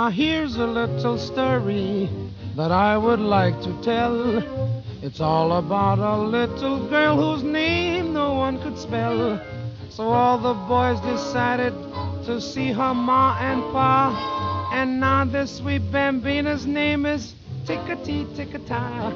Here's a little story that I would like to tell. It's all about a little girl whose name no one could spell. So all the boys decided to see her ma and pa. And now this sweet bambina's name is Tickety Ticketa.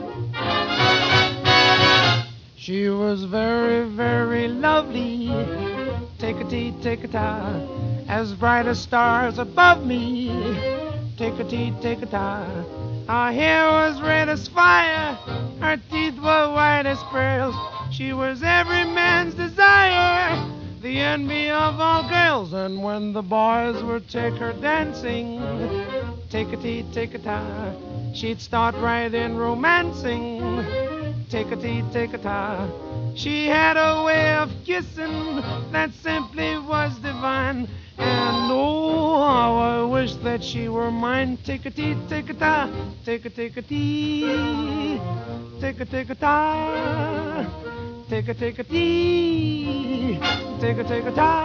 She was very, very lovely, Tickety Ticketa, as bright as stars above me, Tickety Ticketa. Her hair was red as fire, her teeth were white as pearls. She was every man's desire, the envy of all girls. And when the boys would take her dancing, Tickety Ticketa, she'd start right in romancing, Tickety Ticketa. She had a way of kissing that simply was divine. And oh, how I wish that she were mine. Tickety Ticketa, tickety, tickety-ticketa, tickety, tickety-ticketa.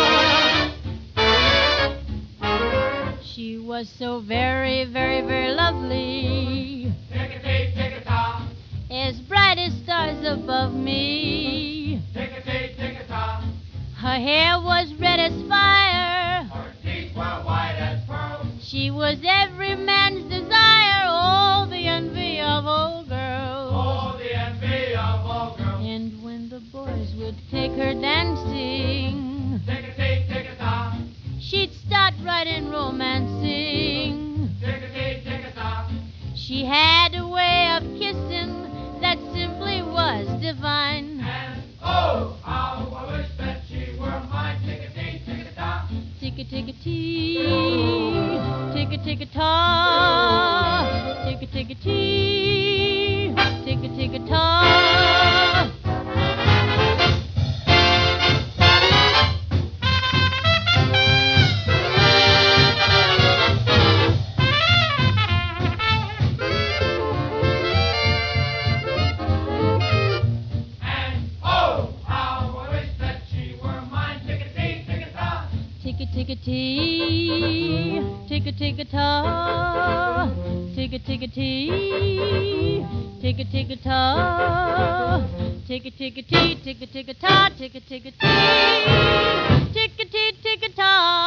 She was so very, very, very lovely, Tickety-ticketa, as bright as stars above me. tickety-ticketa, Her hair was red as fire, her teeth were white as pearls. she was every man's desire, oh, the envy of all girls. Oh, the envy of all girls. And when the boys would take her dancing, Tickety-ticketa, she'd start right in romancing. tickety-ticketa, She had a way of kissing that simply was divine. and oh, how I wish that she were mine. Tickety-ticketa, Tick-a-tick-a-tee, tick-a-tick-a-ta, tick-a-tick-a-tee, tick-a-tick-a-ta. and oh, how I wish that she were mine. Tickety-ticketa, Tick-a-tick-a-tee, tick-a-tick-a-ta, tick-a-tick-a-tee, tick-a-tick-a-ta, tick-a-tick-a-tee, tick-a-tick-a-ta, tick-a-tick-a-tee, tick-a-tick-tick-a-ta.